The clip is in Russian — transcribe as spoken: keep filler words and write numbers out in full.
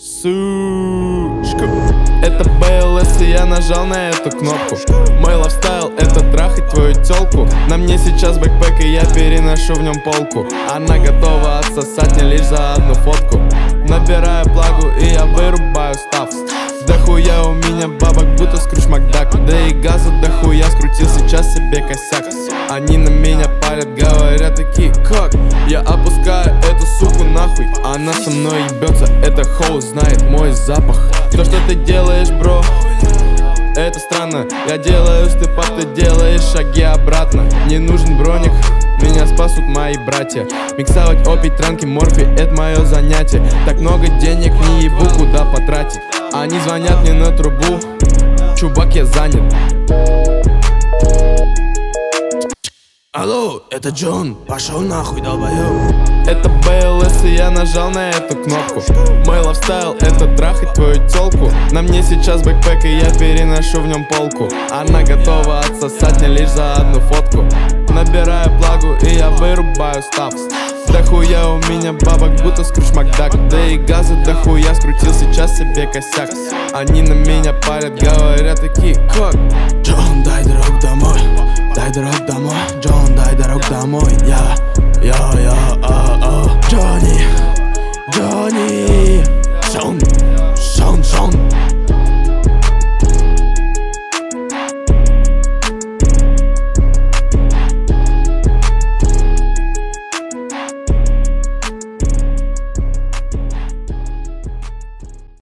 Сушка. Это би эл эс, и я нажал на эту кнопку. Мой лайфстайл — это трахать твою тёлку. На мне сейчас бэкпэк, и я переношу в нем полку. Она готова отсосать мне лишь за одну фотку. Набираю плагу, и я вырубаю став. Да хуя у меня бабок, будто Скрудж Макдак. Да и газа да хуя, скрутил сейчас себе косяк. Они на меня палят, говорят такие: как? Я опускаю эту суку нахуй. Она со мной ебется, эта хоу знает мой запах. То, что ты делаешь, бро, это странно. Я делаю степ-ап, ты делаешь шаги обратно. Не нужен броник, меня спасут мои братья. Миксовать опий, транки, морфи — это мое занятие. Так много денег не ебу, куда потратить. Они звонят мне на трубу: чувак, я занят. Алло, это Джон, пошел нахуй, долбоёб. Это би эл эс, и я нажал на эту кнопку. Мой лайфстайл — это трахать твою тёлку. На мне сейчас бэкпэк, и я переношу в нем полку. Она готова отсосать мне лишь за одну фотку. Набираю плагу, и я вырубаю став. Да хуя у меня бабок, будто Скрудж Макдак. Да и газа да хуя, скрутил сейчас себе косяк. Они на меня палят, говорят такие: как? Джон, дай дорогу домой, дай дорогу домой. Джон, дай дорогу домой. Я, я, я, а, а. Джонни, Джонни, Джон.